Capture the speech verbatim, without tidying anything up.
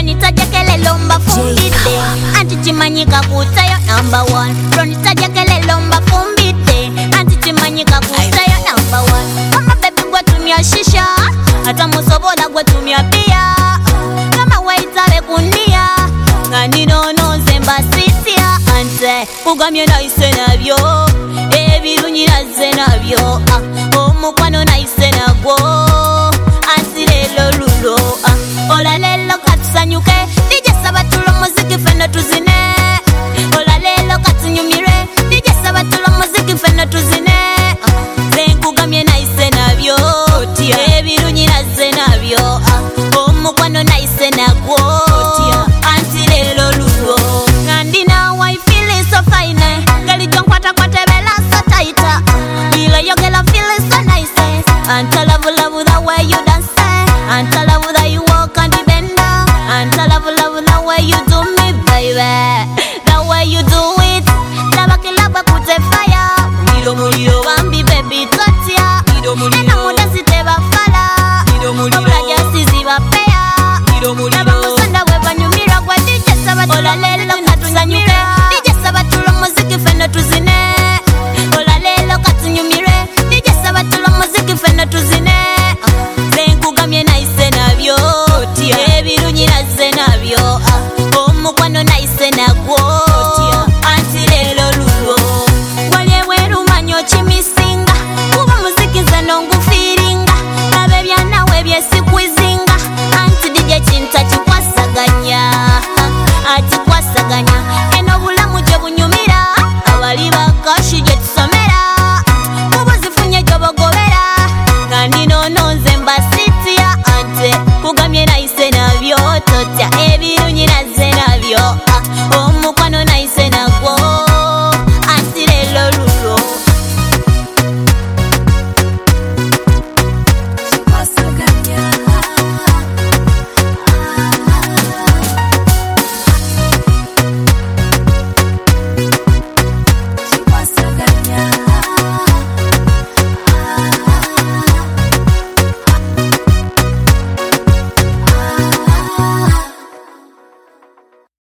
Ronita jakele lomba fumbite anti chimanyika kutayo number one. Ronita jakele lomba fumbite anti chimanyika kutayo number one. Kama baby gwa tumia shisha hata musobola gwa tumia pia. Kama waitabe kunia ngani nono zemba sitia ante kugamye naise nabyo ebirunyi naze nabyo omukwano naise nagwo asirelo lulo ola lelo katusanyuke dije sabatulo muziki feno tuzine ola lelo katunyumire dije sabatulo muziki feno tuzine zenkugamye naise nabyo ebirunyi naze nabyo omukwano naise nagwo asirelo lulo ngandi now I feel it so fine gali jonkwata kwate bela so tight bila yogela feel it so nice and I love love the way you dance and I love that you walk and bend and I love love the way you do me baby the way you do it lava kilaba kute fire milo mulio bambi baby totia milo mulio ena muda siteba fala milo mulio oblaja siziba pea milo mulio lava musanda webanyumira kwa D J Sabat ola lelo katusanyuke D J Sabat tulo muziki feno tuzine ola lelo katunyumire D J Sabat tulo muziki feno tuzine zenkugamye naise nabyo ebirunyi naze nabyo omukwano naise nagwo antirelo lulo wale werumanyo chimisinga kuba muziki zano ngufiringa abe byanawe byesikwizinga anti D J Chinta chikwasaganya ati kwasaganya eno bulamu gye bunyumira abali bakashi gye tusomera kubuzifunye gyobogobera ngandi nono nze mbasitia ante kugamye naise nabyo totya